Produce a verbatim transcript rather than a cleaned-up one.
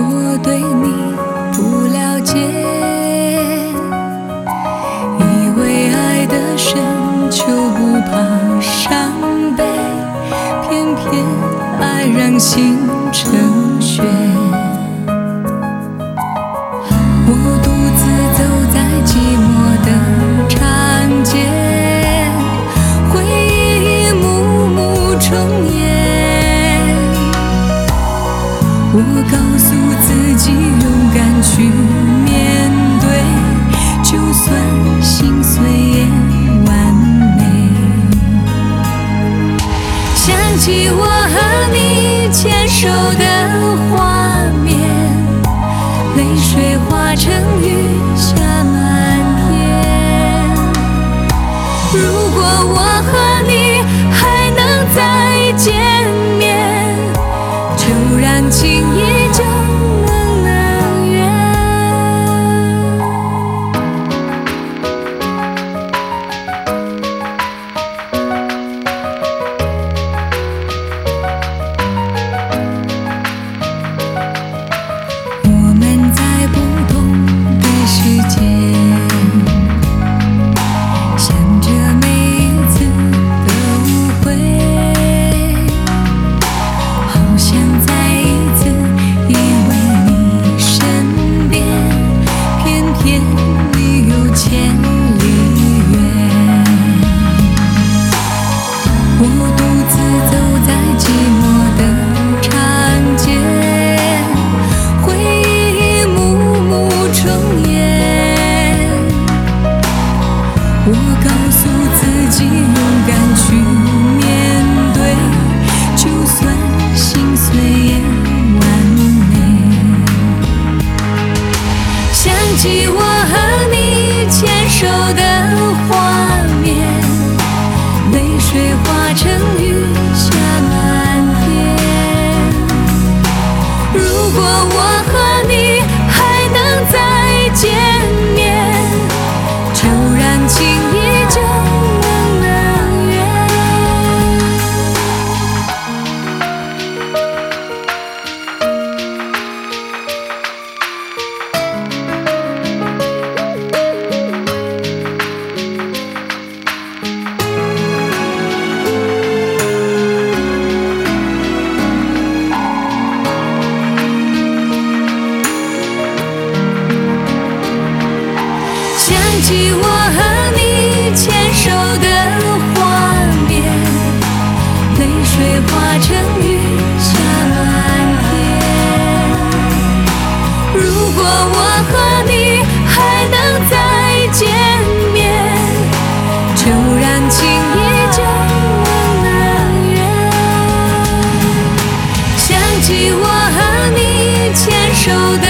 我对你不了解，以为爱得深就不怕伤悲，偏偏爱让心成雪。我独自走在寂寞的长街，回忆一幕幕重演。我告诉自己勇敢去面对，就算心碎也完美。想起我和你牵手的画面，泪水化成雨下满天。如果我和你还能再见面，就让情依旧能能圆。我们在不同的世界，想着每一次的误会，好想再一次依偎你身边，偏偏你有千里远。我独自走在寂寞的长街，回忆一幕幕重演。我告诉自己勇敢去面对，就算心碎也完美。想起我和你牵手的画面，泪水化成雨下满天。如果我和你还能再见面，就让情依旧能能圆。想起我和你牵手的画面，泪水化成雨下满天。如果我和你还能再见面，就让情依旧能能圆。想起我和你牵手的